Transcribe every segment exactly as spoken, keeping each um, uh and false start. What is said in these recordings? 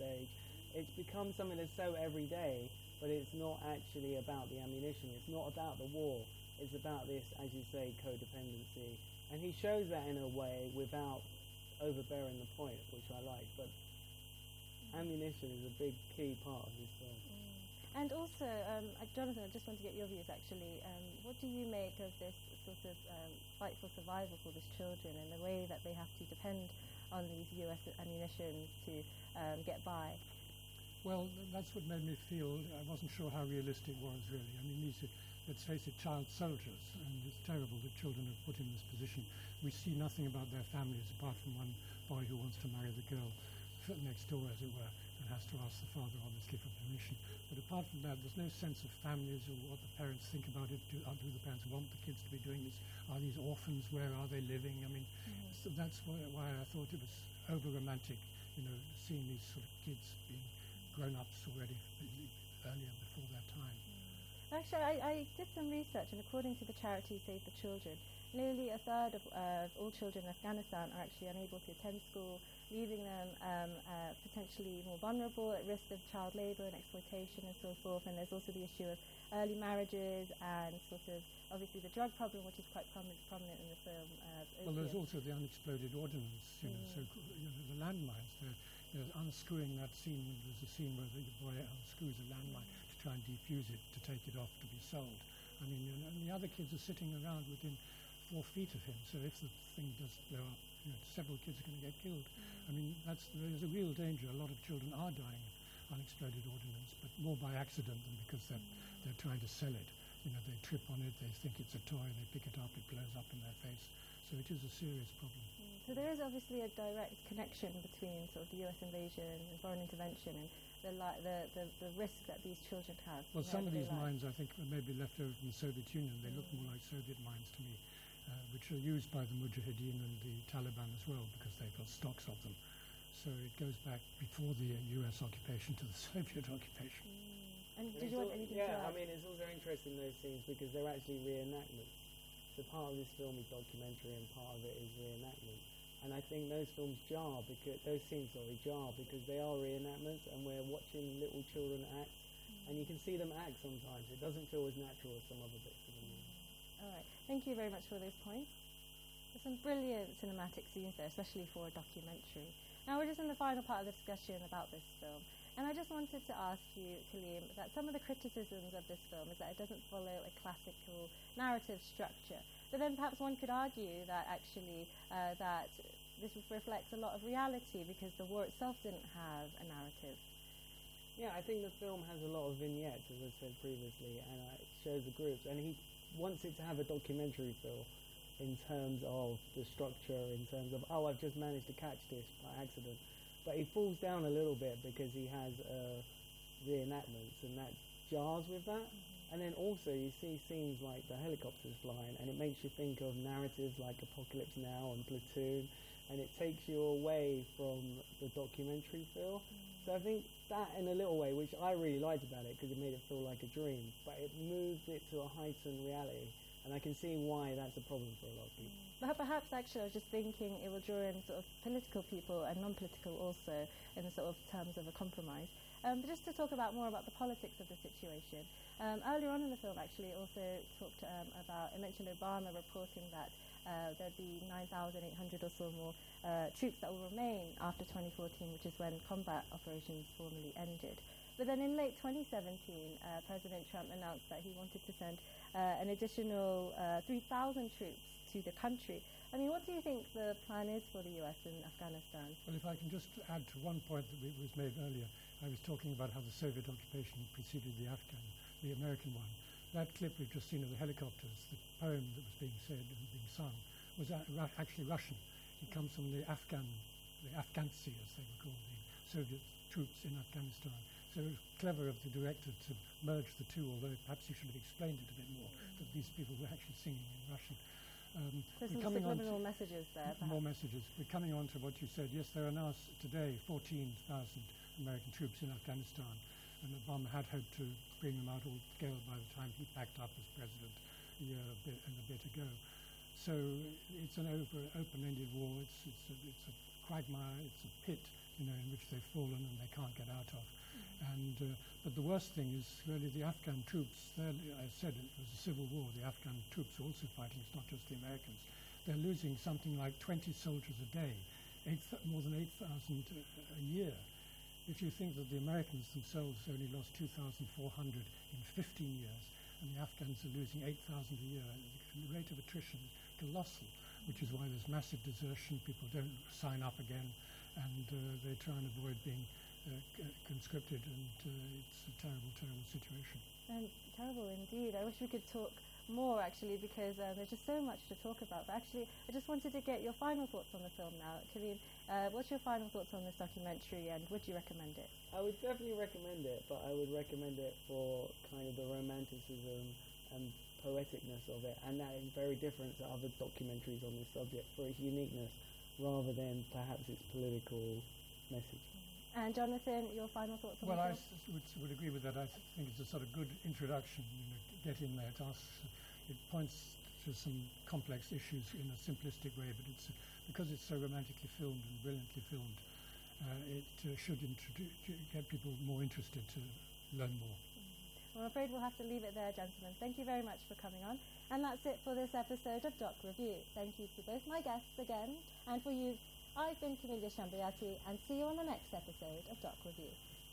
stage. It's become something that's so everyday, but it's not actually about the ammunition. It's not about the war. It's about this, as you say, codependency. And he shows that in a way without overbearing the point, which I like. But ammunition is a big key part of this film. Mm. And also, um, uh, Jonathan, I just want to get your views actually. Um, what do you make of this sort of um, fight for survival for these children and the way that they have to depend on these U S ammunition to um, get by? Well, that's what made me feel, I wasn't sure how realistic it was really. I mean, these are, let's face it, child soldiers, and it's terrible that children are put in this position. We see nothing about their families apart from one boy who wants to marry the girl next door, as it were, and has to ask the father obviously for permission. But apart from that, there's no sense of families or what the parents think about it. Do, do the parents want the kids to be doing this? Are these orphans? Where are they living? I mean, mm-hmm. so that's why, why I thought it was over-romantic, you know, seeing these sort of kids being grown-ups already earlier before their time. Mm. Actually, I, I did some research, and according to the charity Save the Children, nearly a third of uh, all children in Afghanistan are actually unable to attend school, leaving them um, uh, potentially more vulnerable, at risk of child labour and exploitation and so forth. And there's also the issue of early marriages and sort of obviously the drug problem, which is quite prominent, prominent in the film. Uh, well, there's also the unexploded ordnance, you know, mm. so you know, the landmines. They're, they're unscrewing that scene. There's a scene where the boy unscrews a landmine mm. to try and defuse it, to take it off to be sold. I mean, you know, and the other kids are sitting around within four feet of him, so if the thing does blow up, you know, several kids are going to get killed. Mm. I mean, that's, there's a real danger. A lot of children are dying of unexploded ordnance, but more by accident than because they're, mm. they're trying to sell it. You know, they trip on it, they think it's a toy, they pick it up, it blows up in their face. So it is a serious problem. Mm. So there is obviously a direct connection between sort of the U S invasion and foreign intervention and the, li the, the, the risk that these children have. Well, some of these lives. mines, I think, are maybe left over from the Soviet Union. They mm. look more like Soviet mines to me. Uh, which are used by the Mujahideen and the Taliban as well, because they've got stocks of them. So it goes back before the uh, U S occupation to the Soviet occupation. Mm. And did you want anything yeah, to I add? mean, it's also interesting, those scenes, because they're actually reenactments. So part of this film is documentary and part of it is reenactment. And I think those films jar, because those scenes, sorry, jar because they are reenactments and we're watching little children act. Mm. And you can see them act sometimes. It doesn't feel as natural as some other bits of the movie. All right, thank you very much for those points. There's some brilliant cinematic scenes there, especially for a documentary. Now we're just in the final part of the discussion about this film, and I just wanted to ask you, Kaleem, that some of the criticisms of this film is that it doesn't follow a classical narrative structure. But then perhaps one could argue that actually uh, that this reflects a lot of reality because the war itself didn't have a narrative. Yeah, I think the film has a lot of vignettes, as I said previously, and uh, it shows the groups, and he wants it to have a documentary feel in terms of the structure, in terms of, oh, I've just managed to catch this by accident. But he falls down a little bit because he has uh, reenactments, and that jars with that. Mm-hmm. And then also you see scenes like the helicopters flying, and it makes you think of narratives like Apocalypse Now and Platoon, and it takes you away from the documentary feel. Mm-hmm. So I think that, in a little way, which I really liked about it because it made it feel like a dream, but it moved it to a heightened reality, and I can see why that's a problem for a lot of people. Mm. But perhaps actually I was just thinking it will draw in sort of political people and non-political also in the sort of terms of a compromise. Um, but just to talk about more about the politics of the situation, um, earlier on in the film actually it also talked um, about, it mentioned Obama reporting that Uh, there'd be nine thousand eight hundred or so more uh, troops that will remain after twenty fourteen, which is when combat operations formally ended. But then in late twenty seventeen, uh, President Trump announced that he wanted to send uh, an additional uh, three thousand troops to the country. I mean, what do you think the plan is for the U S in Afghanistan? Well, if I can just add to one point that was made earlier, I was talking about how the Soviet occupation preceded the Afghan, the American one. That clip we've just seen of the helicopters, the poem that was being said and being sung, was actually Russian. It comes from the Afghan, the Afghansi, as they were called, the Soviet troops in Afghanistan. So it was clever of the director to merge the two, although perhaps he should have explained it a bit more, that these people were actually singing in Russian. Um, so some subliminal messages there, perhaps. More messages. We're coming on to what you said. Yes, there are now s today fourteen thousand American troops in Afghanistan, and Obama had hoped to bring them out all together by the time he packed up as president a year a bit, and a bit ago. So it's an over, open-ended war. It's, it's, a, it's a quagmire. It's a pit you know, in which they've fallen and they can't get out of. And uh, but the worst thing is really the Afghan troops. I said it was a civil war. The Afghan troops are also fighting. It's not just the Americans. They're losing something like twenty soldiers a day, eight th- more than eight thousand a, a year. If you think that the Americans themselves only lost two thousand four hundred in fifteen years, and the Afghans are losing eight thousand a year, the rate of attrition is colossal, which is why there's massive desertion. People don't sign up again, and uh, they try and avoid being uh, c- conscripted, and uh, it's a terrible, terrible situation. Um, terrible indeed. I wish we could talk more, actually, because uh, there's just so much to talk about. But actually, I just wanted to get your final thoughts on the film now. Kaleem, uh, what's your final thoughts on this documentary, and would you recommend it? I would definitely recommend it, but I would recommend it for kind of the romanticism and poeticness of it, and that is very different to other documentaries on this subject, for its uniqueness rather than perhaps its political message. And Jonathan, your final thoughts on well, the I film? s- would, would agree with that. I th- think it's a sort of good introduction. You know, to get in there. It asks, it points to some complex issues in a simplistic way, but it's uh, because it's so romantically filmed and brilliantly filmed. Uh, it uh, should introdu- get people more interested to learn more. Mm-hmm. Well, I'm afraid we'll have to leave it there, gentlemen. Thank you very much for coming on. And that's it for this episode of Doc Review. Thank you to both my guests again, and for you, I've been Camilla Shambayati, and see you on the next episode of Doc Review.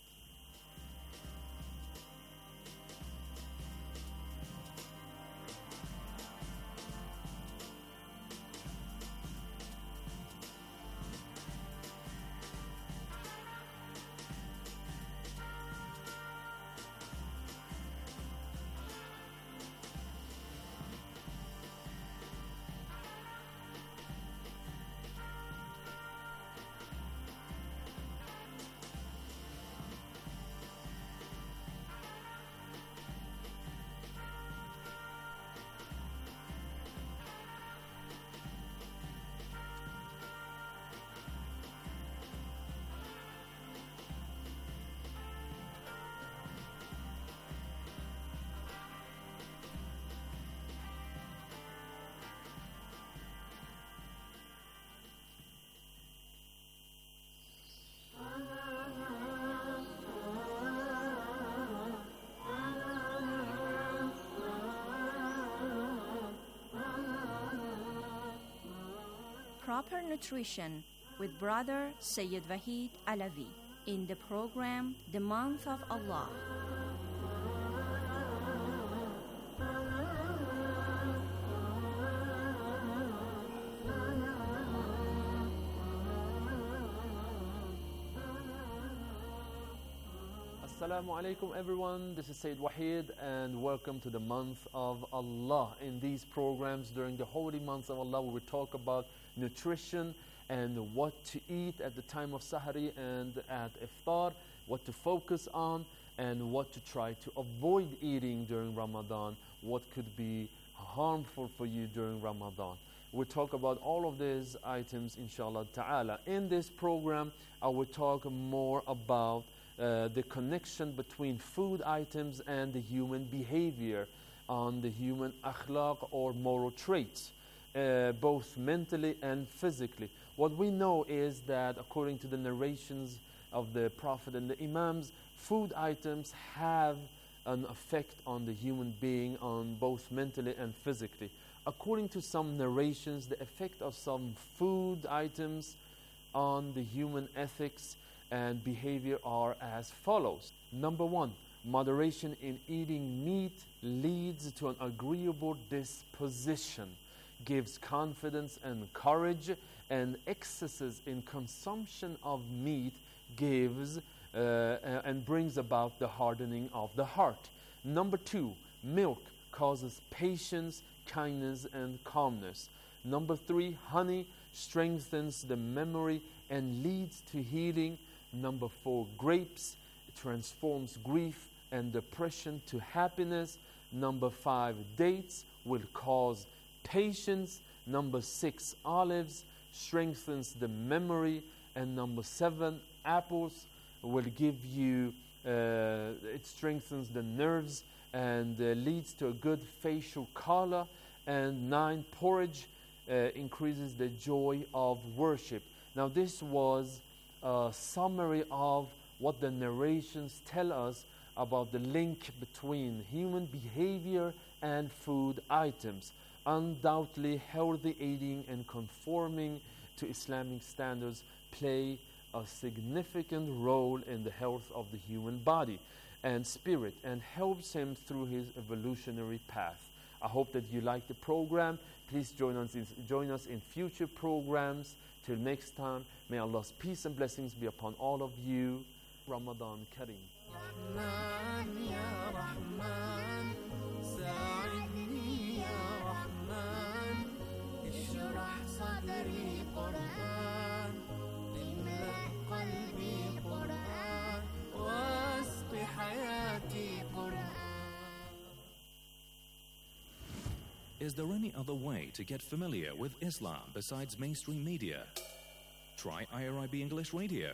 Proper Nutrition with Brother Sayyid Wahid Alavi in the program The Month of Allah. Assalamu alaikum everyone, this is Sayyid Wahid and welcome to the month of Allah. In these programs during the holy month of Allah, we will talk about nutrition and what to eat at the time of Sahari and at Iftar, what to focus on and what to try to avoid eating during Ramadan, what could be harmful for you during Ramadan. We'll talk about all of these items inshallah ta'ala. In this program, I will talk more about Uh, the connection between food items and the human behavior on the human akhlaq or moral traits, uh, both mentally and physically. What we know is that according to the narrations of the Prophet and the Imams, food items have an effect on the human being on both mentally and physically. According to some narrations, the effect of some food items on the human ethics and behavior are as follows. Number one, moderation in eating meat leads to an agreeable disposition, gives confidence and courage, and excesses in consumption of meat gives uh, and brings about the hardening of the heart. Number two, milk causes patience, kindness, and calmness. Number three, honey strengthens the memory and leads to healing. Number four, grapes transforms grief and depression to happiness. Number five, dates will cause patience. Number six, olives strengthens the memory. And number seven, apples will give you, uh, it strengthens the nerves and uh, leads to a good facial color. And nine, porridge uh, increases the joy of worship. Now this was a summary of what the narrations tell us about the link between human behavior and food items. Undoubtedly, healthy eating and conforming to Islamic standards play a significant role in the health of the human body and spirit and helps him through his evolutionary path. I hope that you like the program. Please join us in, join us in future programs. Till next time, may Allah's peace and blessings be upon all of you. Ramadan Kareem. رحمن يا رحمن ساعدني يا رحمن اشرح صدري قرآن املأ قلبي قرآن واسق حياتي قرآن. Is there any other way to get familiar with Islam besides mainstream media? Try I R I B English Radio.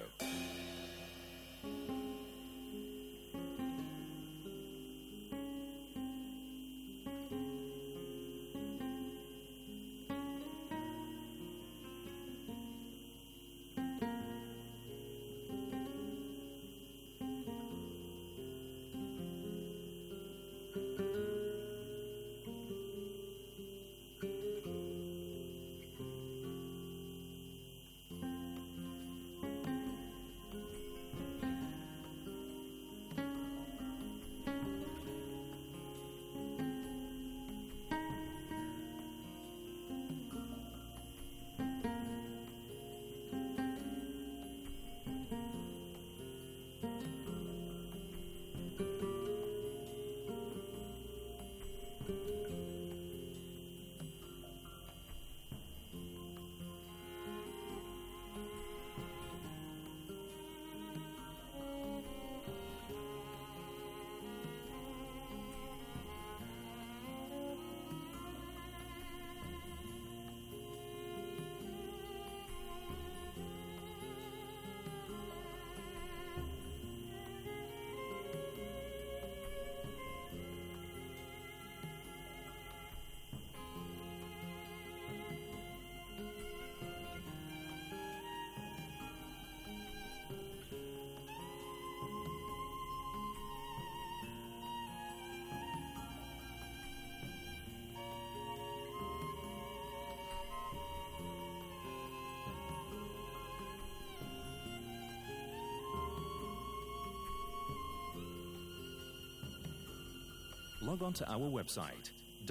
Log on to our website,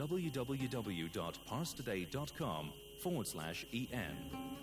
www.parstoday.com forward slash EN.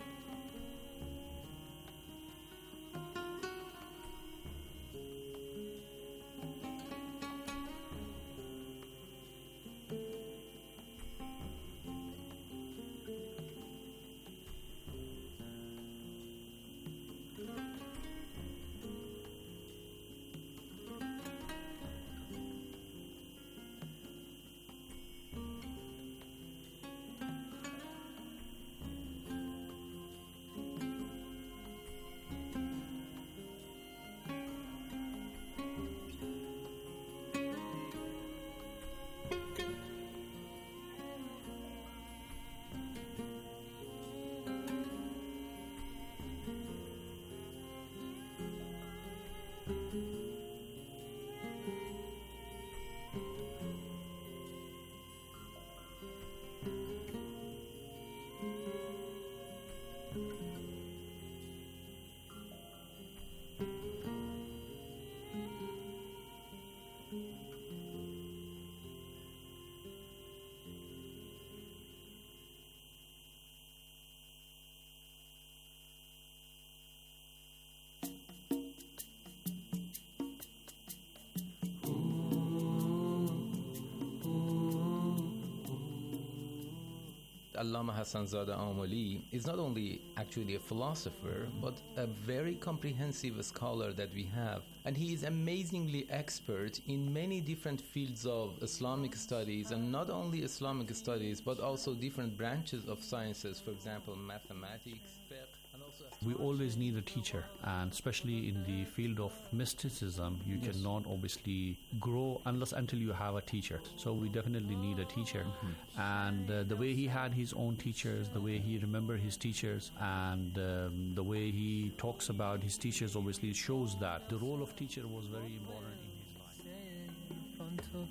Allama Hassanzadeh Amoli is not only actually a philosopher, but a very comprehensive scholar that we have. And he is amazingly expert in many different fields of Islamic studies, and not only Islamic studies, but also different branches of sciences, for example, mathematics, fiqh, and also We always need a teacher, and especially in the field of mysticism, you Yes. cannot obviously grow unless until you have a teacher. So we definitely need a teacher. Mm-hmm. And uh, the way he had his own teachers, the way he remembered his teachers, and um, the way he talks about his teachers obviously shows that the role of teacher was very important in his life.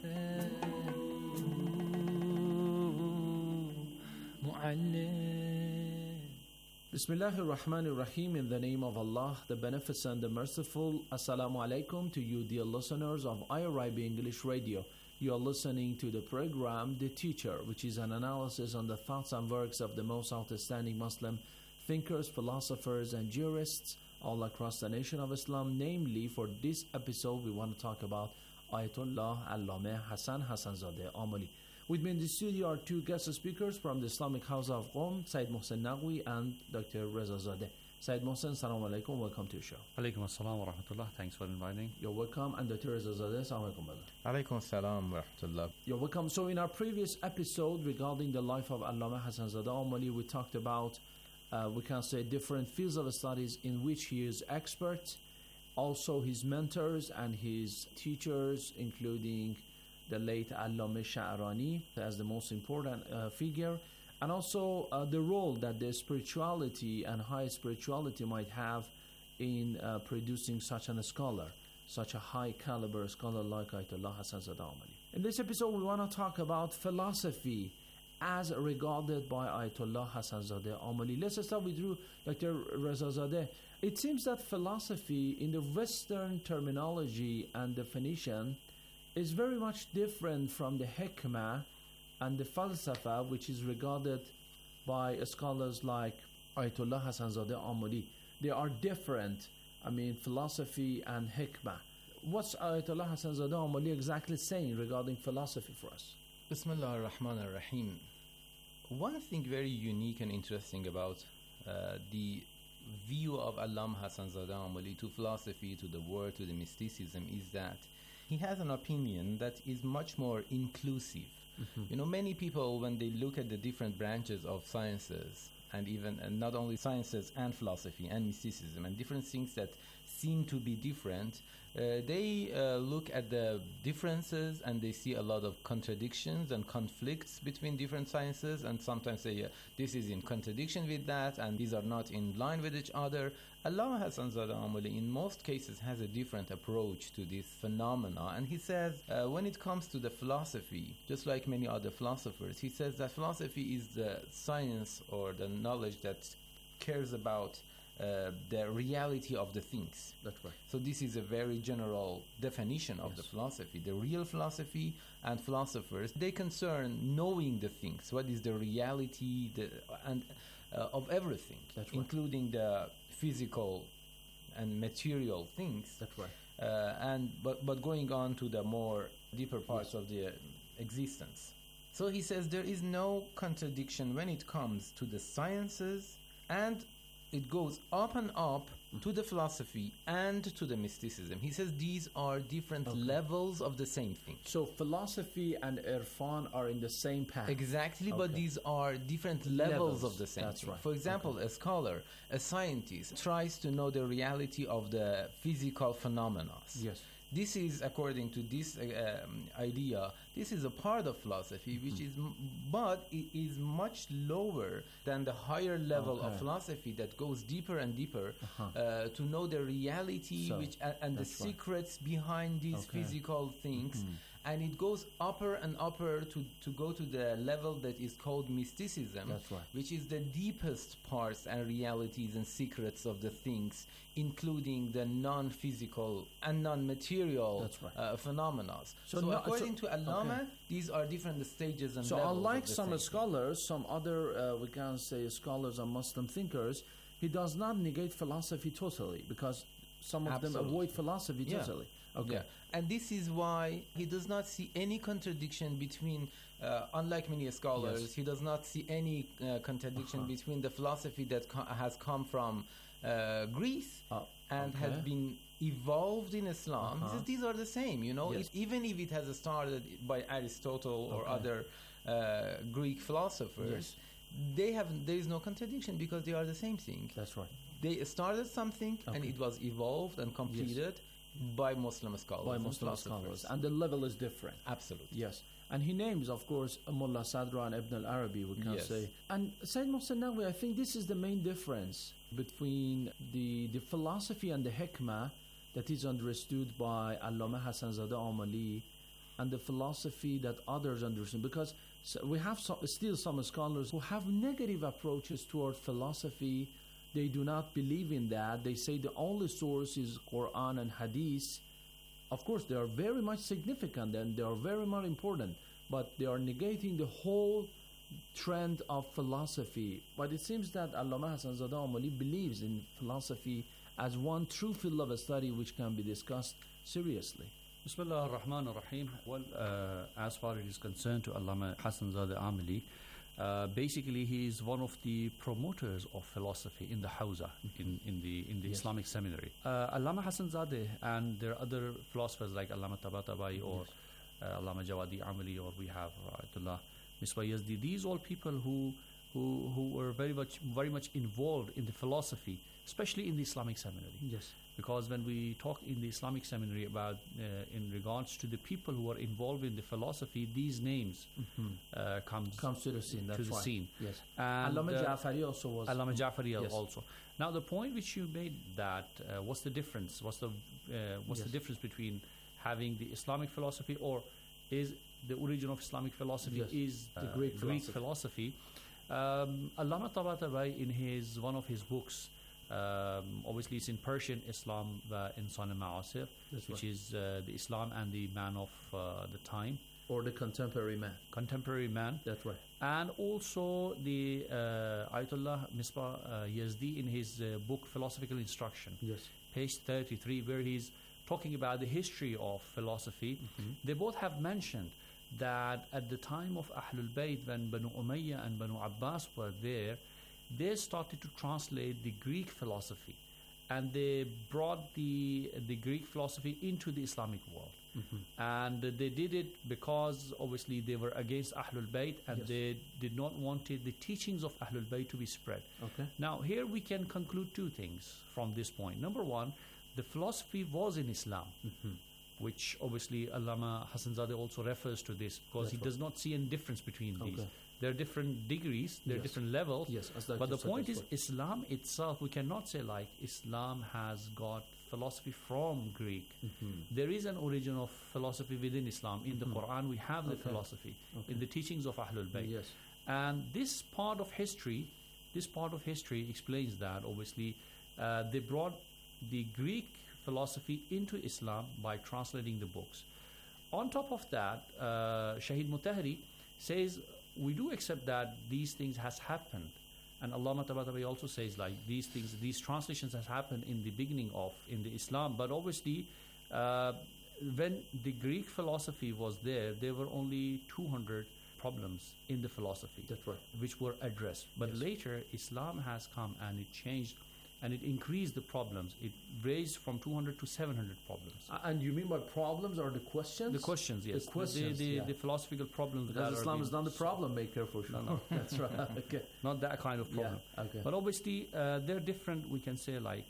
Bismillahir Rahmanir Rahim. In the name of Allah, the Beneficent, the Merciful. Assalamu alaikum to you, dear listeners of I R I B English Radio. You are listening to the program The Teacher, which is an analysis on the thoughts and works of the most outstanding Muslim thinkers, philosophers, and jurists all across the nation of Islam. Namely, for this episode, we want to talk about Ayatollah Allameh Hassan Hassanzadeh Amoli. With me in the studio are two guest speakers from the Islamic House of Qom, Sayyid Mohsen Naqvi and Doctor Reza Zadeh. Sayyid Mohsen, Assalamu alaikum, welcome to the show. Alaikum assalam wa rahmatullah. Thanks for inviting. You're welcome. And Doctor Reza Zadeh, Assalamu alaikum, brother. Alaikum salam wa rahmatullah. You're welcome. So in our previous episode regarding the life of Allameh Hassanzadeh Amoli, we talked about, uh, we can say, different fields of studies in which he is expert, also his mentors and his teachers, including the late Allameh Sha'rani as the most important uh, figure, and also uh, the role that the spirituality and high spirituality might have in uh, producing such a scholar, such a high caliber scholar like Ayatollah Hassanzadeh Amoli. In this episode, we want to talk about philosophy as regarded by Ayatollah Hassanzadeh Amoli. Let's start with you, Doctor Reza Zadeh. It seems that philosophy in the Western terminology and definition is very much different from the hikmah and the falsafa, which is regarded by scholars like Ayatollah Hassanzadeh Amoli. They are different, I mean, philosophy and hikmah. What's Ayatollah Hassanzadeh Amoli exactly saying regarding philosophy for us? Bismillah ar-Rahman ar-Rahim. One thing very unique and interesting about uh, the view of Allameh Hassanzadeh Amoli to philosophy, to the world, to the mysticism is that he has an opinion that is much more inclusive. Mm-hmm. You know, many people, when they look at the different branches of sciences, and even and not only sciences and philosophy and mysticism and different things that seem to be different, uh, they uh, look at the differences and they see a lot of contradictions and conflicts between different sciences, and sometimes say, yeah, this is in contradiction with that and these are not in line with each other. Allameh Hassanzadeh Amoli in most cases has a different approach to this phenomena, and he says uh, when it comes to the philosophy, just like many other philosophers, he says that philosophy is the science or the knowledge that cares about uh, the reality of the things. That's right. So this is a very general definition of Yes. the philosophy. The real philosophy and philosophers, they concern knowing the things. What is the reality the, and uh, of everything, That's right. including the physical and material things. That's right. Uh, and but but going on to the more deeper parts of the uh, existence. So he says there is no contradiction when it comes to the sciences, and it goes up and up mm. to the philosophy and to the mysticism. He says these are different Okay. levels of the same thing. So philosophy and irfan are in the same path. Exactly, but Okay. these are different levels, Levels, of the same that's thing. right. For example, a scholar, a scientist, tries to know the reality of the physical phenomena. Yes. This is, according to this uh, um, idea, this is a part of philosophy, which Mhm. is, m- but it is much lower than the higher level Okay. of philosophy that goes deeper and deeper Uh-huh. uh, to know the reality, So, which uh, and the that's right. secrets behind these Okay. physical things. Mhm. And it goes upper and upper to, to go to the level that is called mysticism, That's right. which is the deepest parts and realities and secrets of the things, including the non-physical and non-material That's right. uh, phenomena. So So, no- according so- to Allameh, okay. these are different stages and So levels. unlike of the some same scholars, some other, uh, we can say, scholars and Muslim thinkers, he does not negate philosophy totally, because some of them Absolutely. avoid philosophy Yeah. totally. Okay. Yeah. And this is why he does not see any contradiction between, uh, unlike many scholars, Yes. he does not see any uh, contradiction Uh-huh. between the philosophy that co- has come from uh, Greece Uh, and has okay. been evolved in Islam. He Uh-huh. says these are the same, you know, Yes. it, even if it has started by Aristotle or Okay. other uh, Greek philosophers, Yes. they have there is no contradiction because they are the same thing. That's right. they started something and Okay. it was evolved and completed by Muslim scholars. by and Muslim philosophers. scholars, and the level is different. Absolutely. Yes, and he names, of course, Mullah Sadra and Ibn al-Arabi, we can Yes. say. And Sayyid Mohsen Naqvi, I think this is the main difference between the, the philosophy and the hikmah that is understood by Allama Hassan Zadeh Amali and the philosophy that others understand. Because so we have so, still some scholars who have negative approaches toward philosophy. They do not believe in that. They say the only source is Quran and Hadith. Of course, they are very much significant and they are very much important, but they are negating the whole trend of philosophy. But it seems that Allama Hassan Zadeh Amali believes in philosophy as one true field of study which can be discussed seriously. Bismillah ar-Rahman ar-Rahim. Well, uh, as far as it is concerned to Allama Hassan Zadeh Amali, uh, basically he is one of the promoters of philosophy in the Hawza, in, in the in the Yes. Islamic seminary. Uh, Allama Hassan Zadeh and there are other philosophers like Allama Tabatabai or uh, Allama Jawadi Amali, or we have Ayatollah Misbah Yazdi. These all people who who who were very much very much involved in the philosophy, especially in the Islamic seminary. Yes. Because when we talk in the Islamic seminary about uh, in regards to the people who are involved in the philosophy, these names uh, comes Comes to the scene. That's to the right. scene. Yes. And Allama uh, Ja'fari also was. Allama Ja'fari Yes. also. Now the point which you made, that uh, what's the difference? What's the uh, what's Yes. the difference between having the Islamic philosophy, or is the origin of Islamic philosophy Yes. is The uh, Greek Greek philosophy. philosophy? Um, Allama Tabatabai, in his one of his books, um, obviously it's in Persian, Islam wa Insan Ma'asir, That's which right. is uh, the Islam and the man of uh, the time, Or the contemporary man. contemporary man. That's right. And also the uh, Ayatollah Misbah uh, Yazdi in his uh, book Philosophical Instruction, Yes. page thirty-three, where he's talking about the history of philosophy. They both have mentioned that at the time of Ahlul Bayt, when Banu Umayyah and Banu Abbas were there, they started to translate the Greek philosophy, and they brought the the Greek philosophy into the Islamic world. And they did it because obviously they were against Ahlul Bayt, and Yes. they did not want the teachings of Ahlul Bayt to be spread. Okay. Now here we can conclude two things from this point. Number one, the philosophy was in Islam, which obviously Allama Hassan Zadeh also refers to this, because That's he right. does not see any difference between these. Okay. There are different degrees, there are Yes. different levels. Yes, as like But you the said, point that's is, right. Islam itself, we cannot say like Islam has got philosophy from Greek. There is an origin of philosophy within Islam. In the Quran, we have the Okay. philosophy Okay. in the teachings of Ahlul Bayt. Yes. And this part of history, this part of history explains that obviously uh, they brought the Greek philosophy into Islam by translating the books. On top of that, uh, Shahid Mutahari says we do accept that these things has happened, and Allama Tabatabai also says like these things, these translations has happened in the beginning of in the Islam, but obviously uh, when the Greek philosophy was there, there were only two hundred problems in the philosophy, That's right. which were addressed. But Yes. later, Islam has come and it changed, and it increased the problems. It raised from two hundred to seven hundred problems. Uh, and you mean by problems are the questions? The questions, yes. The questions, the, the, yeah. the philosophical problems. that Because are Islam being is not the solved. problem maker for sure. No, no. That's right. Okay. Not that kind of problem. Yeah. Okay. But obviously, uh, there are different, we can say, like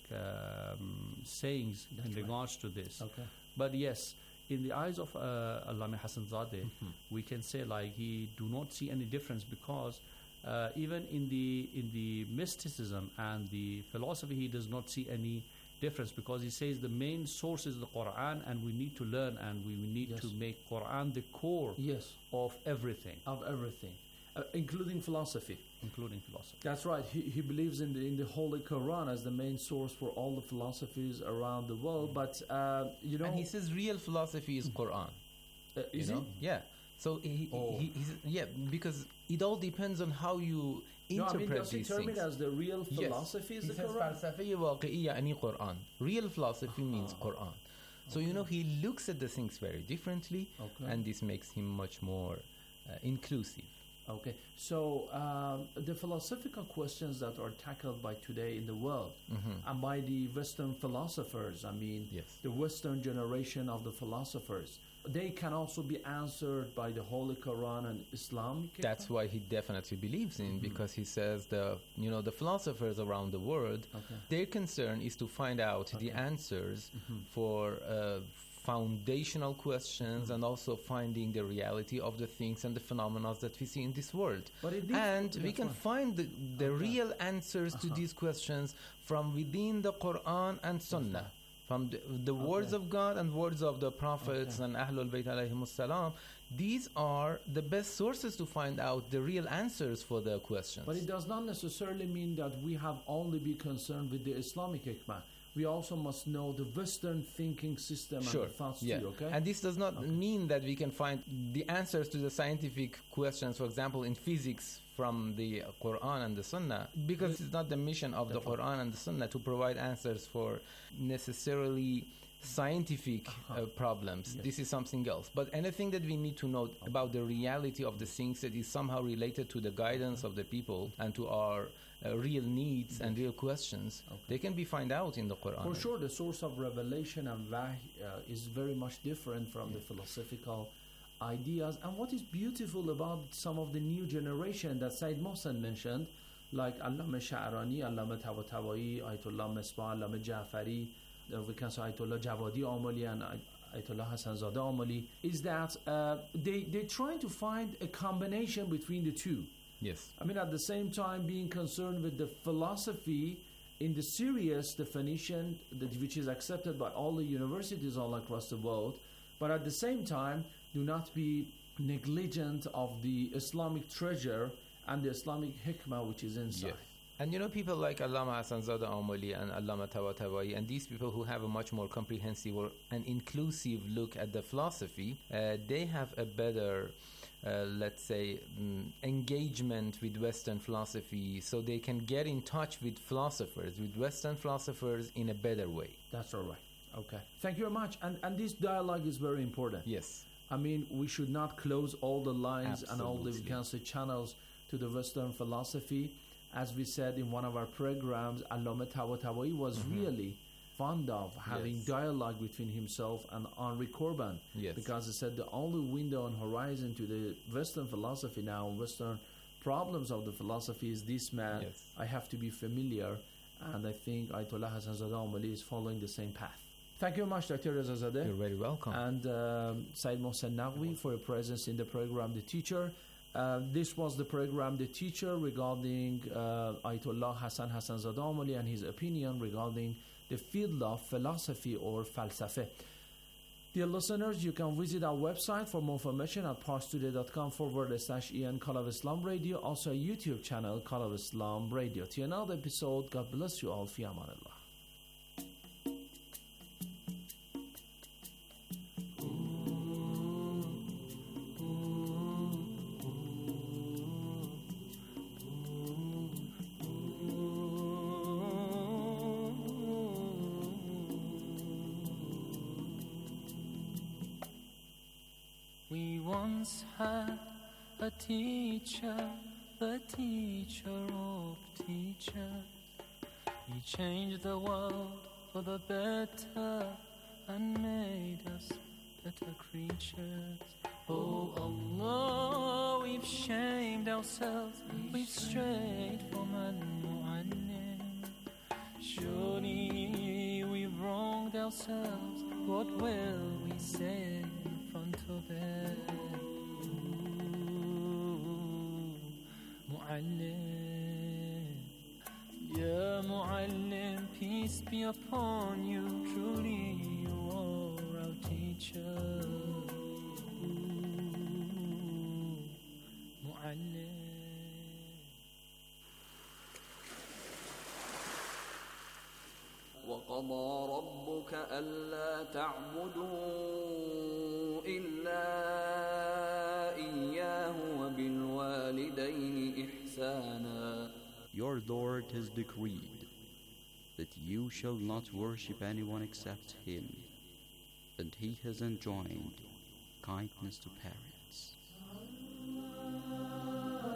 um, sayings That's in right. regards to this. Okay. But yes, in the eyes of uh, Allama Hassan Zadeh, we can say like he do not see any difference, because uh, even in the in the mysticism and the philosophy, he does not see any difference, because he says the main source is the Quran, and we need to learn, and we need Yes. to make Quran the core Yes. of everything, Of everything, uh, including philosophy. including philosophy. That's right. He, he believes in the in the Holy Quran as the main source for all the philosophies around the world. But uh, you know, And he says real philosophy is Quran. uh, You is know? it? Yeah. So he, Oh. he, he's, yeah, because it all depends on how you No, I mean, interpret does he these term things. it as the real Yes. philosophy is He the says Quran? فلسفه واقعی یعنی Quran. Real philosophy means Quran. So you know he looks at the things very differently, Okay. and this makes him much more uh, inclusive. Okay, so um, the philosophical questions that are tackled by today in the world Mhm. and by the Western philosophers, I mean, Yes. the Western generation of the philosophers, they can also be answered by the Holy Quran and Islam. That's why he definitely believes in, because he says the you know the philosophers around the world, Okay. their concern is to find out the answers Mhm. for uh, foundational questions and also finding the reality of the things and the phenomena that we see in this world. But it did- And we that's can right. find the, the Okay. real answers to Uh-huh. these questions from within the Quran and Sunnah. From the, the words Okay. of God and words of the prophets Okay. and Ahlul Bayt alayhimus salam, these are the best sources to find out the real answers for the questions. But it does not necessarily mean that we have only be concerned with the Islamic hikmah. We also must know the Western thinking system Sure. and the thoughts Yeah. too, okay? And this does not Okay. mean that we can find the answers to the scientific questions, for example, in physics from the Quran and the Sunnah, because it's not the mission of the Definitely. Quran and the Sunnah to provide answers for necessarily scientific Uh-huh. uh, problems. Yes. This is something else. But anything that we need to know about the reality of the things that is somehow related to the guidance of the people and to our uh, real needs and real questions, Okay. they can be found out in the Quran. For sure, the source of revelation and wahy uh, is very much different from the philosophical ideas. And what is beautiful about some of the new generation that Said Mohsen mentioned, like Allama Sha'rani, Allama Tabatabai, Ayatollah Misbah, Allama Ja'fari, uh, we can say Ayatollah Jawadi Amali and Ay- Ayatollah Hassan Zadeh Amali, is that uh, they, they're trying to find a combination between the two. Yes. I mean, at the same time, being concerned with the philosophy in the serious definition, that which is accepted by all the universities all across the world, but at the same time, do not be negligent of the Islamic treasure and the Islamic hikmah which is inside. Yes. And you know, people like Allama Hassan Zadeh Amali and Allama Tabatabai and these people who have a much more comprehensive or an inclusive look at the philosophy, uh, they have a better, uh, let's say, mm, engagement with Western philosophy, so they can get in touch with philosophers, with Western philosophers in a better way. That's all right. Okay. Thank you very much. And, and this dialogue is very important. Yes. I mean, we should not close all the lines and all the we Absolutely. can say channels to the Western philosophy. As we said in one of our programs, Allama Tabatabai was Mhm. really fond of having Yes. dialogue between himself and Henri Corbin. Yes. Because he said the only window on horizon to the Western philosophy now, Western problems of the philosophy is this man. Yes. I have to be familiar. And I think Ayatollah Hassan Zadeh Amali is following the same path. Thank you very much, Doctor Reza Zadeh. You're very welcome. And um, Said Mohsen Naqvi for your presence in the program, The Teacher. Uh, this was the program, The Teacher, regarding uh, Ayatollah Hassan Hassan Zadeh Amali and his opinion regarding the field of philosophy or falsafe. Dear listeners, you can visit our website for more information at parstoday.com forward slash En Call of Islam Radio, also a YouTube channel, Call of Islam Radio. Till another episode, God bless you all. Fi amanillah. We once had a teacher, the teacher of teachers. He changed the world for the better and made us better creatures. Oh Allah, we've shamed ourselves, we've strayed from Al-Mu'allim. Surely we've wronged ourselves, what will we say in front of it? Mu'allim, Ya Mu'allim, peace be upon you, truly you are our teacher. Mu'allim. وقضى ربك ألا تعبدوا إلا إياه وبالوالدين إحسانا. Your Lord has decreed that you shall not worship anyone except Him, and He has enjoined kindness to parents.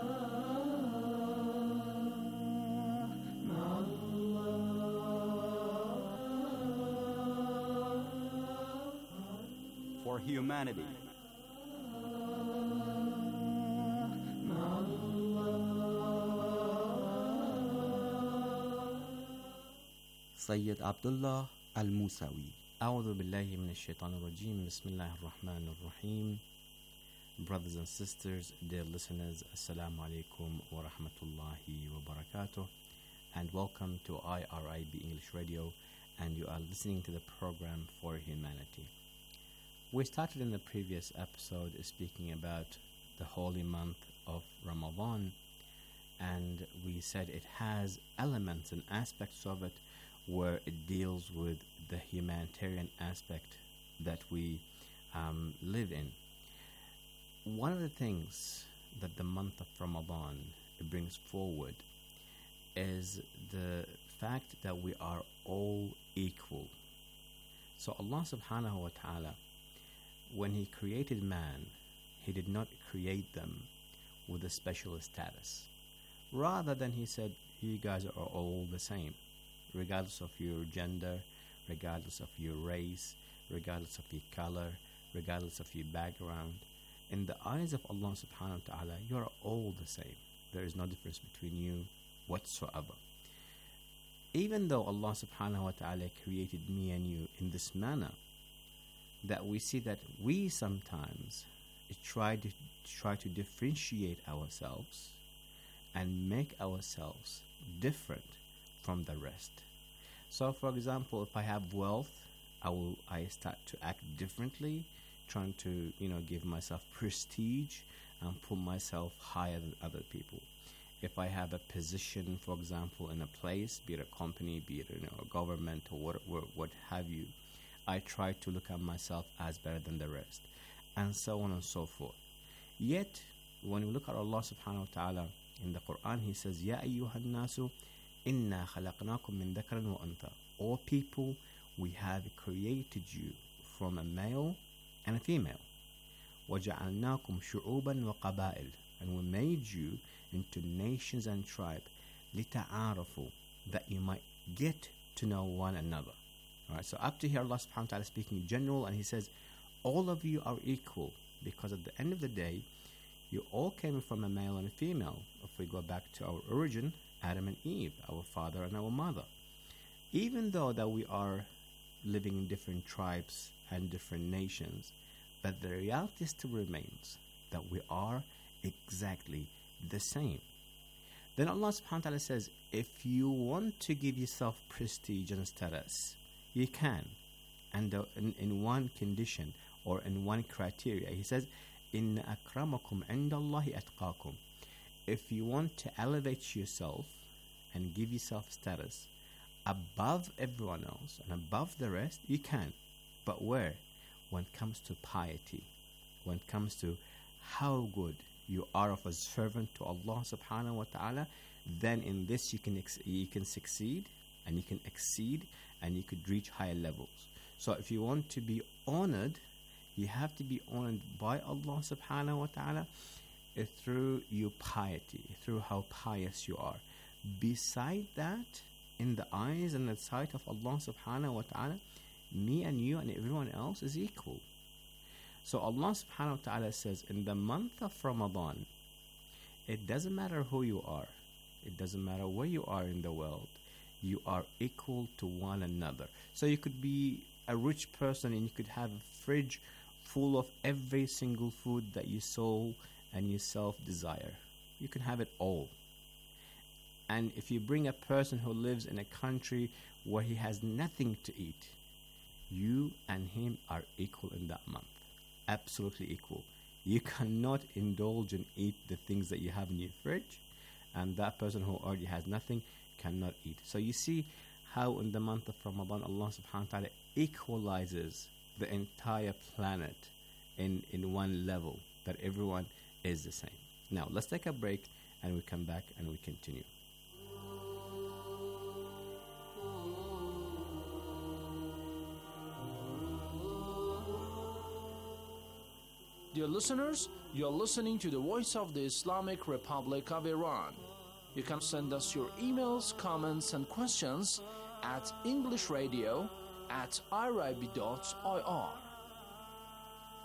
humanity. Sayyid Abdullah Al-Musawi. أعوذ بالله من الشيطان الرجيم بسم الله الرحمن الرحيم. Brothers and sisters, dear listeners, Assalamu alaikum wa rahmatullahi wa barakatuh, and welcome to I R I B English Radio, and you are listening to the program For Humanity. We started in the previous episode speaking about the holy month of Ramadan, and we said it has elements and aspects of it where it deals with the humanitarian aspect that we um, live in. One of the things that the month of Ramadan brings forward is the fact that we are all equal. So Allah subhanahu wa ta'ala, when He created man, He did not create them with a special status. Rather than He said, you guys are all the same, regardless of your gender, regardless of your race, regardless of your color, regardless of your background. In the eyes of Allah subhanahu wa ta'ala, you are all the same. There is no difference between you whatsoever. Even though Allah subhanahu wa ta'ala created me and you in this manner, that we see that we sometimes try to try to differentiate ourselves and make ourselves different from the rest. So for example, if I have wealth, I will I start to act differently, trying to, you know, give myself prestige and put myself higher than other people. If I have a position, for example, in a place, be it a company, be it, you know, a government or what, what, what have you, I try to look at myself as better than the rest, and so on and so forth. Yet, when we look at Allah subhanahu wa ta'ala in the Quran, He says, Ya ayyuhan nasu, inna khalaqnakum min dhakarin wa untha. All people, we have created you from a male and a female. وَجَعَلْنَاكُمْ شُعُوبًا وَقَبَائِلَ. And we made you into nations and tribes, لِتَعَارَفُوا, that you might get to know one another. Alright, so up to here Allah subhanahu wa ta'ala is speaking general, and He says all of you are equal, because at the end of the day you all came from a male and a female. If we go back to our origin, Adam and Eve, our father and our mother. Even though that we are living in different tribes and different nations, but the reality still remains that we are exactly the same. Then Allah subhanahu wa ta'ala says, if you want to give yourself prestige and status, you can, and uh, in, in one condition or in one criteria. He says, إِنَّ أَكْرَمَكُمْ عِنْدَ اللَّهِ أَتْقَاكُمْ. If you want to elevate yourself and give yourself status above everyone else and above the rest, you can. But where? When it comes to piety, when it comes to how good you are of a servant to Allah subhanahu wa ta'ala, then in this you can ex- you can succeed and you can exceed and you could reach higher levels. So if you want to be honored, you have to be honored by Allah subhanahu wa ta'ala uh, through your piety, through how pious you are. Beside that, in the eyes and the sight of Allah subhanahu wa ta'ala, me and you and everyone else is equal. So Allah subhanahu wa ta'ala says, in the month of Ramadan, it doesn't matter who you are, it doesn't matter where you are in the world, you are equal to one another. So you could be a rich person and you could have a fridge full of every single food that your soul and yourself desire. You can have it all. And if you bring a person who lives in a country where he has nothing to eat, you and him are equal in that month. Absolutely equal. You cannot indulge and eat the things that you have in your fridge, and that person who already has nothing cannot eat. So you see how in the month of Ramadan Allah subhanahu wa ta'ala equalizes the entire planet in, in one level, that everyone is the same. Now let's take a break and we come back and we continue. Dear listeners, you are listening to the voice of the Islamic Republic of Iran. You can send us your emails, comments, and questions at englishradio at irib dot ir.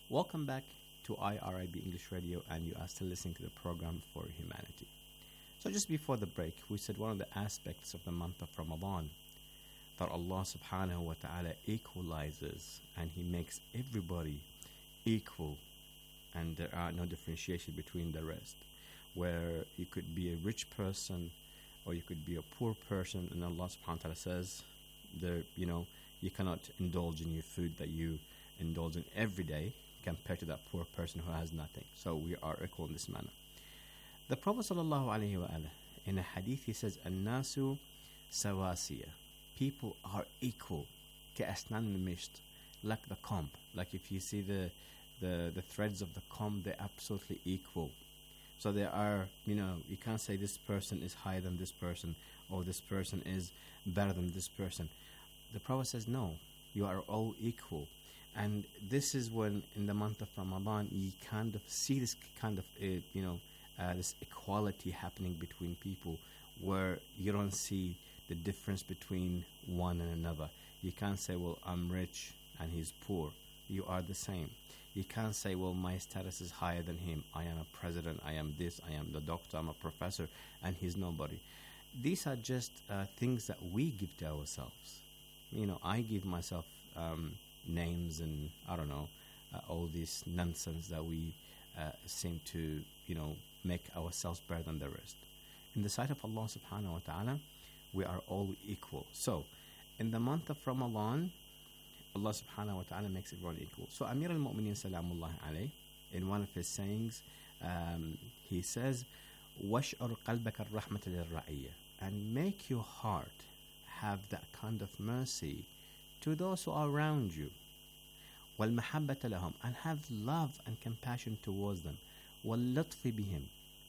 Welcome back to I R I B English Radio, and you are still listening to the program For Humanity. So just before the break, we said one of the aspects of the month of Ramadan that Allah subhanahu wa ta'ala equalizes, and He makes everybody equal, and there are no differentiation between the rest, where you could be a rich person or you could be a poor person, and Allah subhanahu wa ta'ala says there, you know, you cannot indulge in your food that you indulge in every day compared to that poor person who has nothing. So we are equal in this manner. The Prophet sallallahu alaihi wasallam in a hadith, he says, "An-nasu sawasiya." People are equal, كأسنان المشط, like the comb. Like if you see the the the threads of the comb, they're absolutely equal. So there are, you know, you can't say this person is higher than this person, or this person is better than this person. The Prophet says, no, you are all equal. And this is when, in the month of Ramadan, you kind of see this kind of, uh, you know, uh, this equality happening between people, where you don't see the difference between one and another. You can't say, well, I'm rich and he's poor. You are the same. You can't say, well, my status is higher than him. I am a president, I am this, I am the doctor, I'm a professor, and he's nobody. These are just uh, things that we give to ourselves. You know, I give myself um, names and, I don't know, uh, all this nonsense that we uh, seem to, you know, make ourselves better than the rest. In the sight of Allah subhanahu wa ta'ala, we are all equal. So, in the month of Ramadan, Allah subhanahu wa ta'ala makes everyone equal. So Amir al-Mu'mineen salamullah alayh, in one of his sayings, um, he says, وَاشْعُرْ قَلْبَكَ الرَّحْمَةَ لِلرَّعِيَّةِ, and make your heart have that kind of mercy to those who are around you. وَالْمَحَبَّةَ لَهُمْ, and have love and compassion towards them. وَاللَّطْفِ بِهِمْ,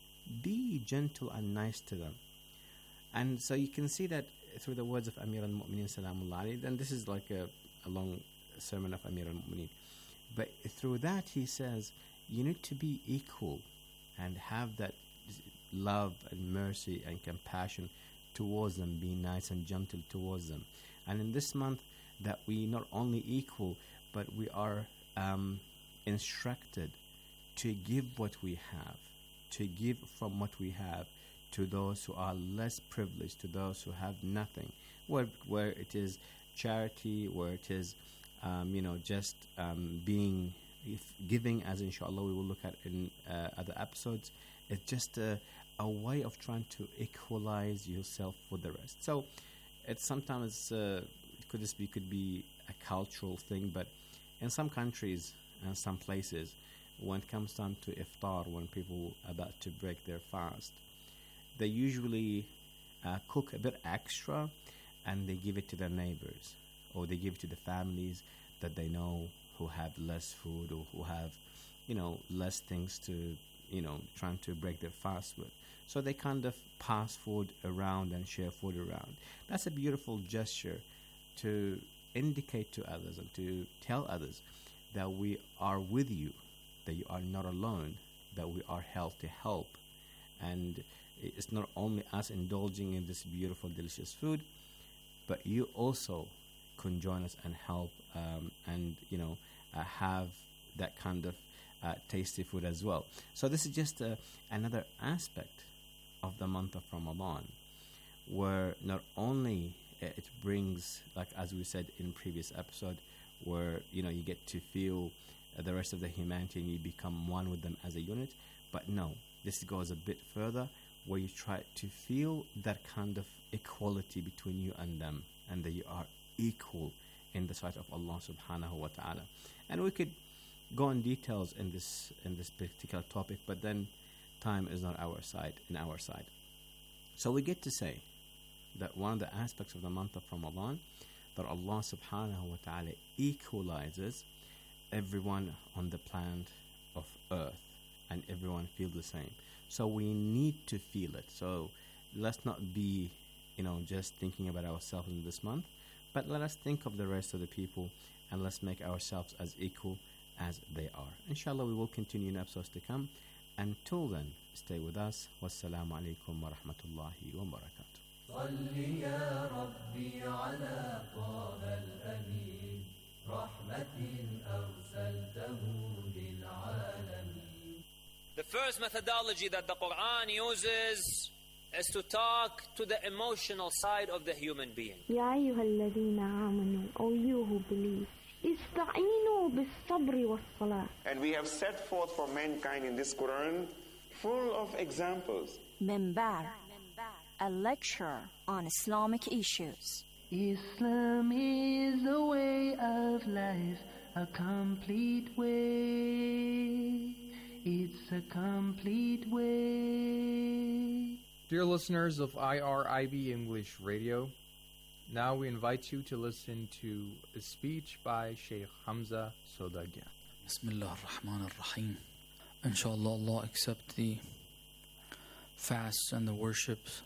be gentle and nice to them. And so you can see that through the words of Amir al-Mu'mineen salamullah alayh, and this is like a a long sermon of Amir al-Mu'mineen. But through that he says, you need to be equal and have that love and mercy and compassion towards them, be nice and gentle towards them. And in this month, that we not only equal, but we are um, instructed to give what we have, to give from what we have to those who are less privileged, to those who have nothing, where, where it is charity, where it is, um, you know, just um, being, if giving, as inshallah we will look at in uh, other episodes. It's just a, a way of trying to equalize yourself with the rest. So it's sometimes, uh, it could just be, could be a cultural thing, but in some countries and some places, when it comes down to iftar, when people are about to break their fast, they usually uh, cook a bit extra, and they give it to their neighbors, or they give it to the families that they know who have less food, or who have, you know, less things to, you know, trying to break their fast with. So they kind of pass food around and share food around. That's a beautiful gesture to indicate to others and to tell others that we are with you, that you are not alone, that we are here to help. And it's not only us indulging in this beautiful, delicious food, but you also can join us and help um, and, you know, uh, have that kind of uh, tasty food as well. So this is just uh, another aspect of the month of Ramadan, where not only it brings, like as we said in previous episode, where, you know, you get to feel uh, the rest of the humanity and you become one with them as a unit, but no, this goes a bit further, where you try to feel that kind of equality between you and them, and that you are equal in the sight of Allah subhanahu wa ta'ala. And we could go in details in this in this particular topic, but then time is not our side, in our side. So we get to say that one of the aspects of the month of Ramadan, that Allah subhanahu wa ta'ala equalizes everyone on the planet of earth, and everyone feels the same. So we need to feel it. So let's not be, you know, just thinking about ourselves in this month, but let us think of the rest of the people, and let's make ourselves as equal as they are. Inshallah, we will continue in episodes to come. Until then, stay with us. Wassalamu alaikum wa rahmatullahi wa barakatuh. The first methodology that the Quran uses is to talk to the emotional side of the human being. يا أيها الذين آمنوا, O you who believe, استعينوا بالصبر والصلاة. And we have set forth for mankind in this Quran full of examples. Minbar, a lecture on Islamic issues. Islam is a way of life, a complete way. It's a complete way. Dear listeners of I R I B English Radio, now we invite you to listen to a speech by Sheikh Hamza Sodagia. Bismillah ar-Rahman ar-Rahim. Inshallah, Allah accept the fasts and the worships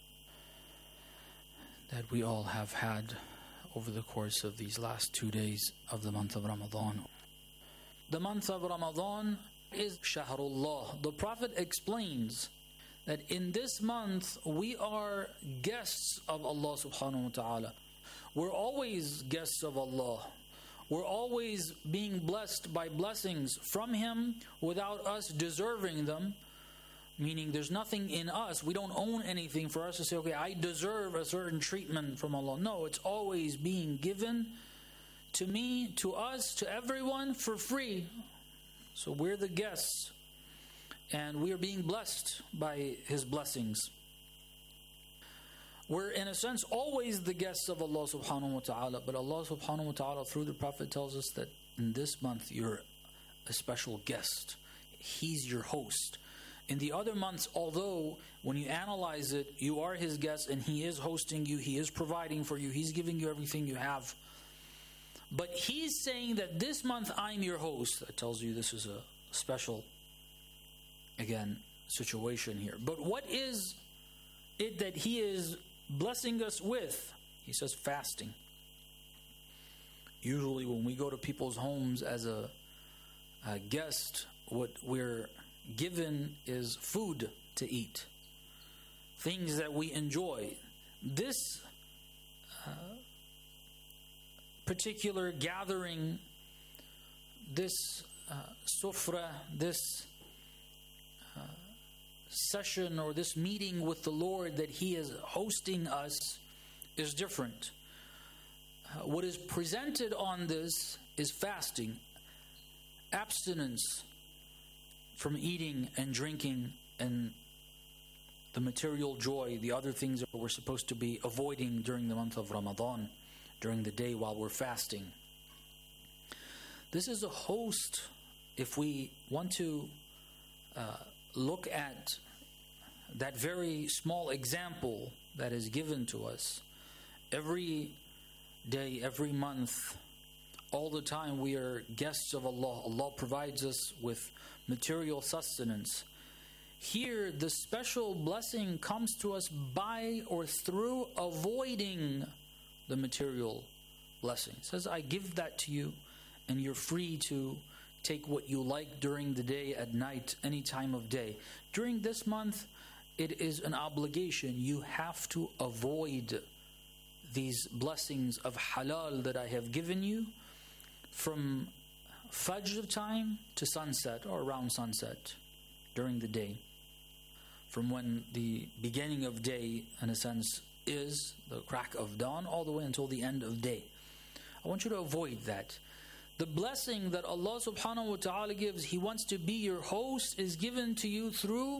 that we all have had over the course of these last two days of the month of Ramadan. The month of Ramadan is Shahrullah. The Prophet explains that in this month we are guests of Allah subhanahu wa ta'ala. We're always guests of Allah. We're always being blessed by blessings from Him without us deserving them. Meaning there's nothing in us. We don't own anything for us to say, okay, I deserve a certain treatment from Allah. No, it's always being given to me, to us, to everyone for free. So we're the guests. And we are being blessed by His blessings. We're in a sense always the guests of Allah subhanahu wa ta'ala. But Allah subhanahu wa ta'ala through the Prophet tells us that in this month you're a special guest. He's your host. In the other months, although when you analyze it, you are His guest and He is hosting you, He is providing for you, He's giving you everything you have. But He's saying that this month I'm your host. That tells you this is a special, again, situation here. But what is it that He is blessing us with? He says fasting. Usually when we go to people's homes as a, a guest, what we're given is food to eat, things that we enjoy. This uh, particular gathering, this uh, sufra, this uh, session or this meeting with the Lord that He is hosting us is different. Uh, what is presented on this is fasting, abstinence from eating and drinking and the material joy, the other things that we're supposed to be avoiding during the month of Ramadan, during the day while we're fasting. This is a host. If we want to uh, look at that very small example that is given to us, every day, every month, all the time we are guests of Allah. Allah provides us with material sustenance. Here, the special blessing comes to us by or through avoiding the material blessing. It says, I give that to you, and you're free to take what you like during the day, at night, any time of day. During this month, it is an obligation. You have to avoid these blessings of halal that I have given you from Fajr time to sunset or around sunset during the day. From when the beginning of day, in a sense, is the crack of dawn all the way until the end of day. I want you to avoid that. The blessing that Allah subhanahu wa ta'ala gives, He wants to be your host, is given to you through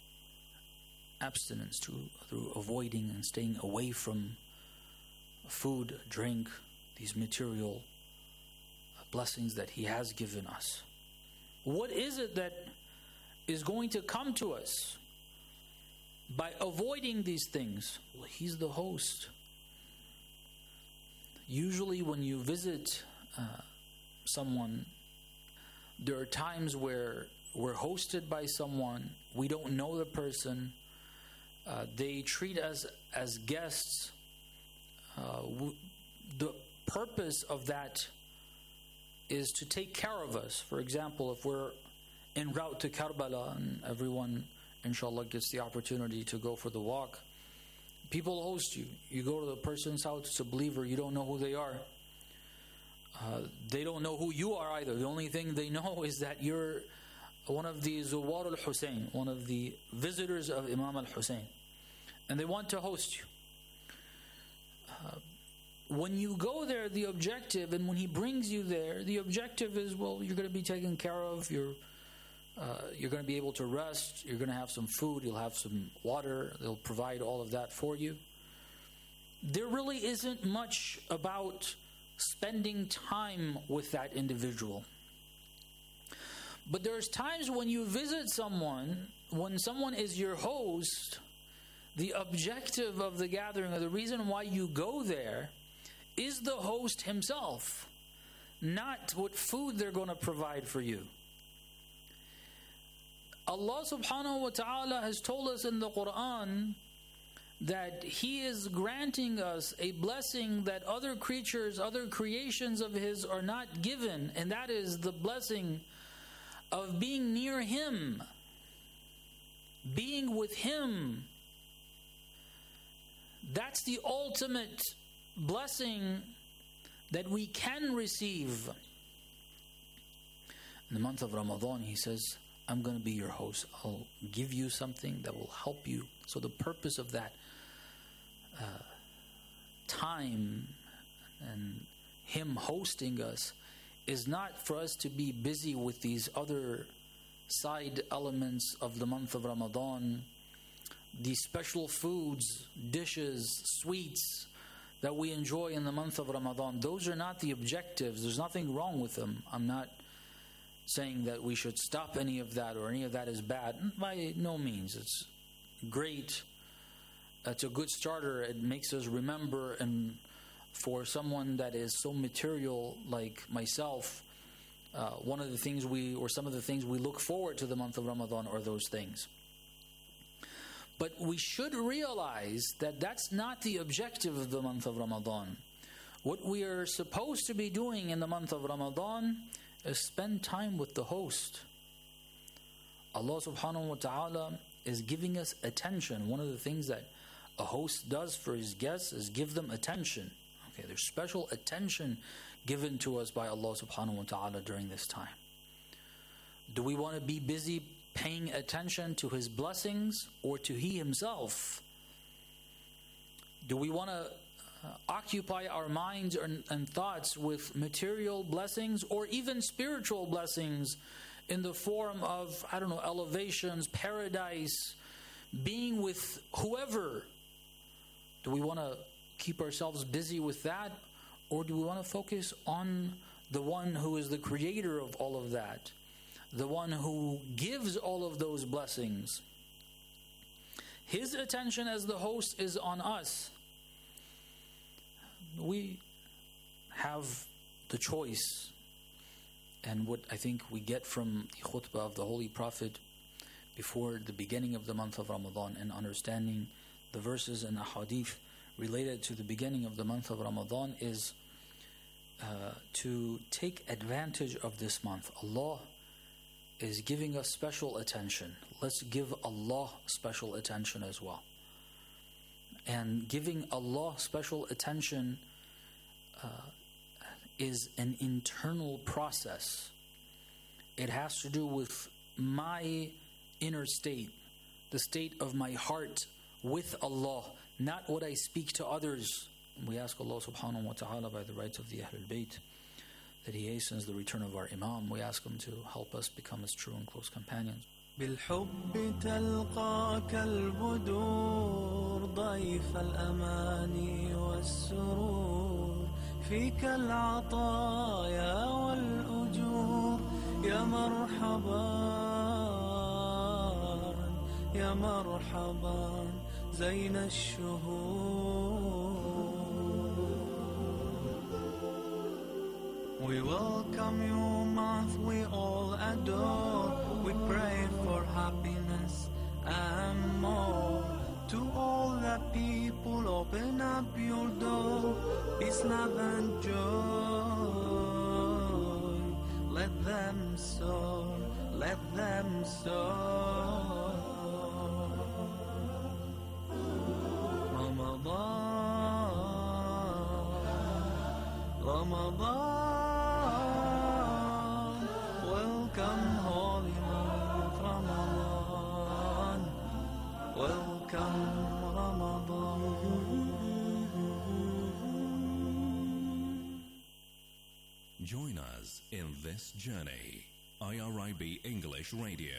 abstinence, through, through avoiding and staying away from food, drink, these material blessings that He has given us. What is it that is going to come to us by avoiding these things? Well, He's the host. Usually when you visit uh, someone, there are times where we're hosted by someone, we don't know the person, uh, they treat us as guests. Uh, w- the purpose of that is to take care of us. For example, if we're en route to Karbala and everyone, inshallah, gets the opportunity to go for the walk, people host you. You go to the person's house, it's a believer, you don't know who they are. Uh, they don't know who you are either. The only thing they know is that you're one of the Zuwar al-Hussein, one of the visitors of Imam al-Hussein. And they want to host you. Uh, when you go there, the objective, and when he brings you there, the objective is, well, you're going to be taken care of, you're, uh, you're going to be able to rest, you're going to have some food, you'll have some water, they'll provide all of that for you. There really isn't much about spending time with that individual. But there's times when you visit someone, when someone is your host, the objective of the gathering, or the reason why you go there, is the host himself, not what food they're going to provide for you. Allah subhanahu wa ta'ala has told us in the Quran that He is granting us a blessing that other creatures, other creations of His are not given, and that is the blessing of being near Him, being with Him. That's the ultimate blessing that we can receive. In the month of Ramadan, He says, I'm going to be your host. I'll give you something that will help you. So the purpose of that uh, time and Him hosting us is not for us to be busy with these other side elements of the month of Ramadan, these special foods, dishes, sweets that we enjoy in the month of Ramadan. Those are not the objectives. There's nothing wrong with them. I'm not saying that we should stop any of that or any of that is bad. By no means. It's great. It's a good starter. It makes us remember, and for someone that is so material like myself, uh, one of the things we, or some of the things we look forward to the month of Ramadan are those things. But we should realize that that's not the objective of the month of Ramadan. What we are supposed to be doing in the month of Ramadan is spend time with the host. Allah subhanahu wa ta'ala is giving us attention. One of the things that a host does for his guests is give them attention. Okay, there's special attention given to us by Allah subhanahu wa ta'ala during this time. Do we want to be busy paying attention to His blessings or to He Himself? Do we want to uh, occupy our minds and, and thoughts with material blessings or even spiritual blessings in the form of, I don't know, elevations, paradise, being with whoever? Do we want to keep ourselves busy with that, or do we want to focus on the one who is the creator of all of that, the one who gives all of those blessings? His attention as the host is on us. We have the choice, and what I think we get from the khutbah of the Holy Prophet before the beginning of the month of Ramadan, and understanding the verses and ahadith related to the beginning of the month of Ramadan, is uh, to take advantage of this month. Allah is giving us special attention. Let's give Allah special attention as well. And giving Allah special attention uh, is an internal process. It has to do with my inner state, the state of my heart with Allah, not what I speak to others. We ask Allah subhanahu wa ta'ala by the rights of the Ahlul Bayt that He hastens the return of our Imam. We ask Him to help us become His true and close companions. بالحب تلقاك البدور ضيف الأماني والسرور فيك العطايا والأجور يا مرحبا يا مرحبا زين الشهور. We welcome you, month we all adore. We pray for happiness and more. To all the people, open up your door. Peace, love and joy. Let them soar, let them soar. Ramadan, Ramadan. Welcome Ramadan. Join us in this journey. I R I B English Radio.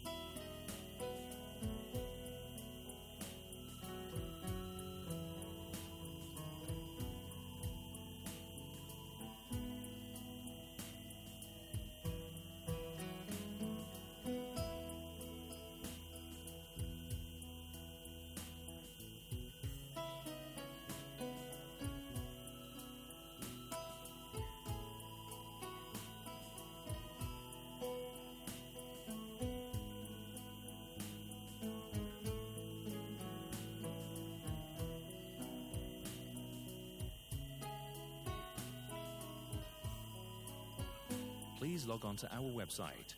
Please log on to our website,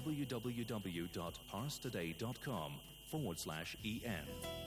www.parstoday.com forward slash EN.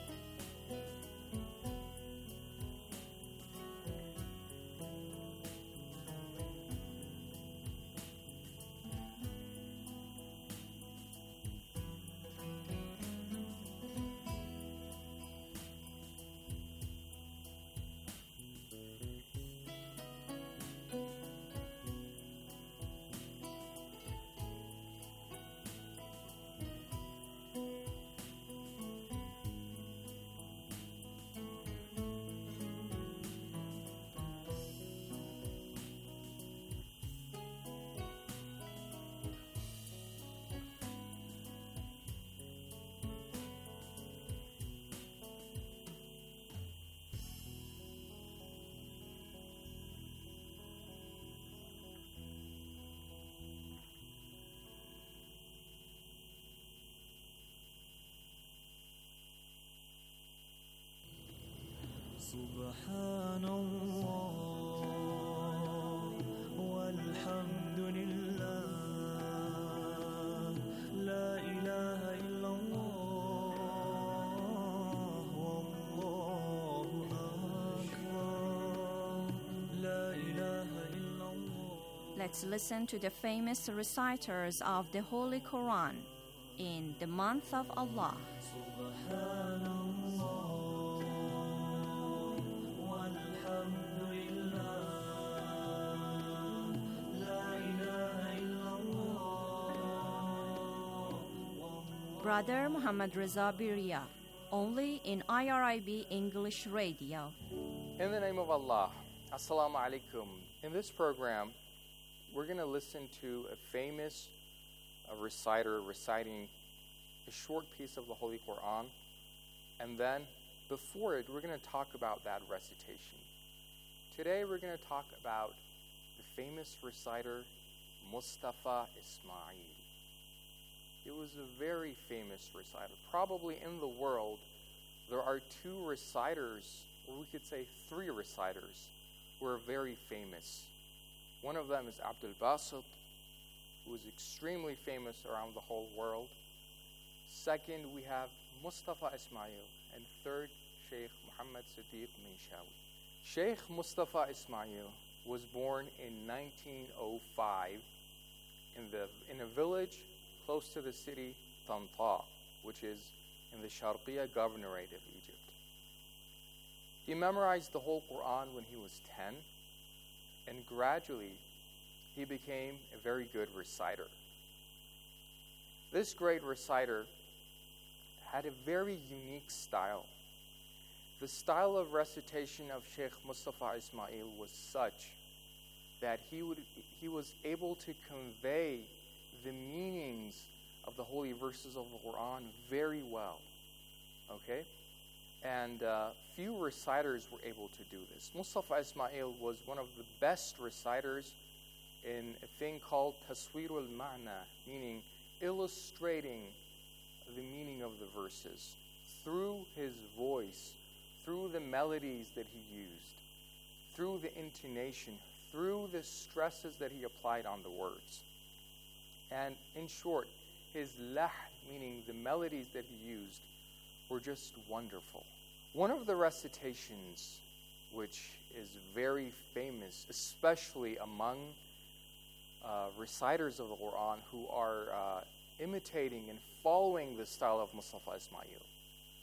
سبحان الله والحمد لله لا إله إلا الله والله أكبر لا إله إلا الله. Let's listen to the famous reciters of the Holy Quran in the month of Allah. سبحان الله Brother Muhammad Reza Biria, only in I R I B English Radio. In the name of Allah, Assalamu alaikum. In this program, we're going to listen to a famous a reciter reciting a short piece of the Holy Quran, and then before it, we're going to talk about that recitation. Today, we're going to talk about the famous reciter Mustafa Ismail. He was a very famous reciter. Probably in the world, there are two reciters, or we could say three reciters, who are very famous. One of them is Abdul Basit, who is extremely famous around the whole world. Second, we have Mustafa Ismail. And third, Sheikh Muhammad Siddiq Minshawi. Sheikh Mustafa Ismail was born in nineteen oh five in, the, in a village close to the city Tanta, which is in the Sharqiya Governorate of Egypt. He memorized the whole Quran when he was ten, and gradually he became a very good reciter. This great reciter had a very unique style. The style of recitation of Sheikh Mustafa Ismail was such that he would he was able to convey the meanings of the holy verses of the Quran very well. Okay? And uh, few reciters were able to do this. Mustafa Ismail was one of the best reciters in a thing called Taswirul Ma'na, meaning illustrating the meaning of the verses through his voice, through the melodies that he used, through the intonation, through the stresses that he applied on the words. And in short, his lah, meaning the melodies that he used, were just wonderful. One of the recitations, which is very famous, especially among uh, reciters of the Quran who are uh, imitating and following the style of Mustafa Ismail,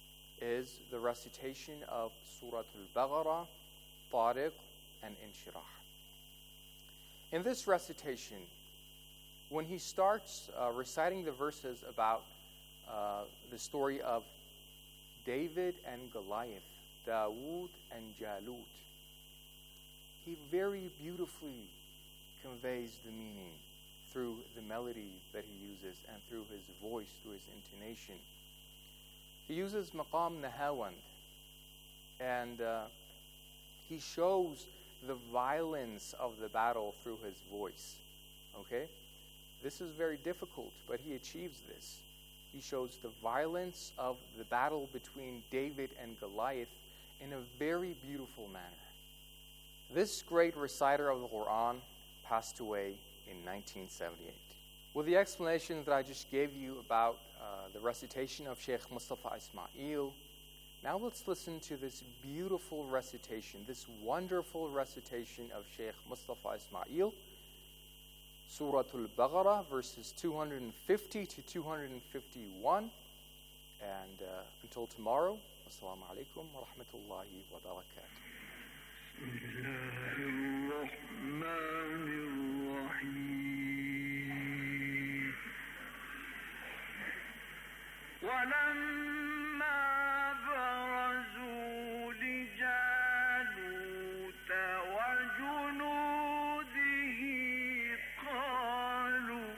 is the recitation of Surah Al-Baqarah, Tariq, and Inshirah. In this recitation, when he starts uh, reciting the verses about uh, the story of David and Goliath, Dawood and Jalut, he very beautifully conveys the meaning through the melody that he uses and through his voice, through his intonation. He uses maqam nahawand, and uh, he shows the violence of the battle through his voice. Okay? This is very difficult, but he achieves this. He shows the violence of the battle between David and Goliath in a very beautiful manner. This great reciter of the Quran passed away in nineteen seventy-eight. With the explanations that I just gave you about uh, the recitation of Sheikh Mustafa Ismail, now let's listen to this beautiful recitation, this wonderful recitation of Sheikh Mustafa Ismail, Surah Al-Baqarah, verses two hundred fifty to two hundred fifty-one. And uh, until tomorrow, Assalamu alaikum wa rahmatullahi wa barakatuh. ولما برزوا لجالوت وجنوده قالوا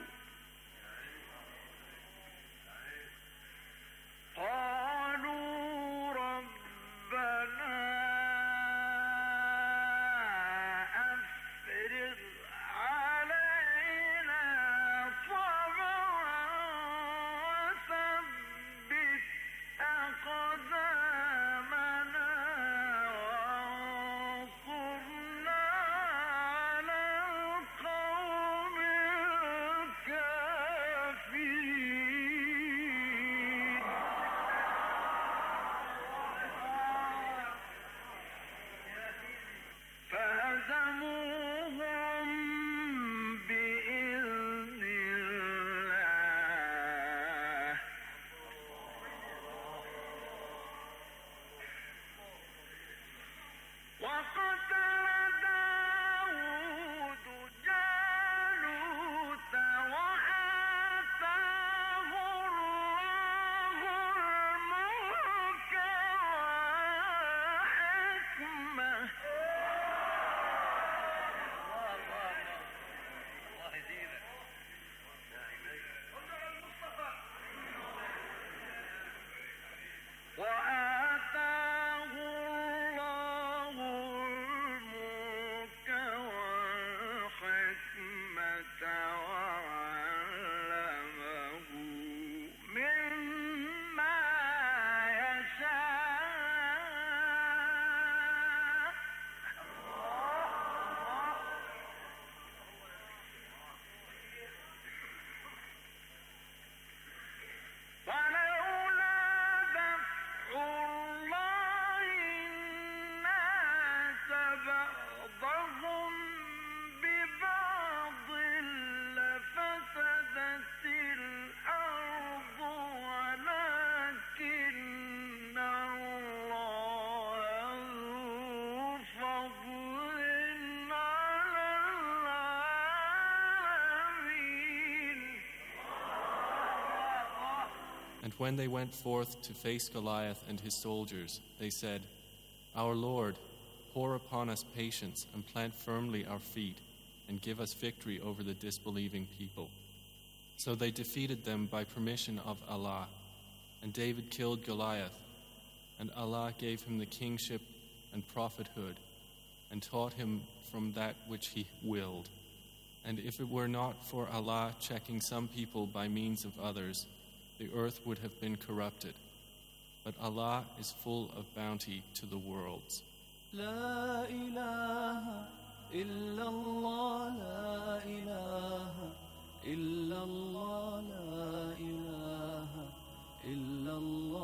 قالوا ربنا أفرغ علينا صبرا وثبت أقدامنا وانصرنا على القوم الكافرين. فهزموهم بإذن الله وقتل داود جالوت وآتاه الله الملك والحكمة وآتاه الله الملك والحكمة وعلمه مما يشاء ولولا دفع الله الناس بعضهم ببعض لفسدت الأرض ولكن الله ذو فضل على العالمين. And when they went forth to face Goliath and his soldiers, they said, Our Lord, pour upon us patience and plant firmly our feet, and give us victory over the disbelieving people. So they defeated them by permission of Allah, and David killed Goliath, and Allah gave him the kingship and prophethood, and taught him from that which he willed. And if it were not for Allah checking some people by means of others, the earth would have been corrupted. But Allah is full of bounty to the worlds. لا إله إلا الله لا إله إلا الله لا إله إلا الله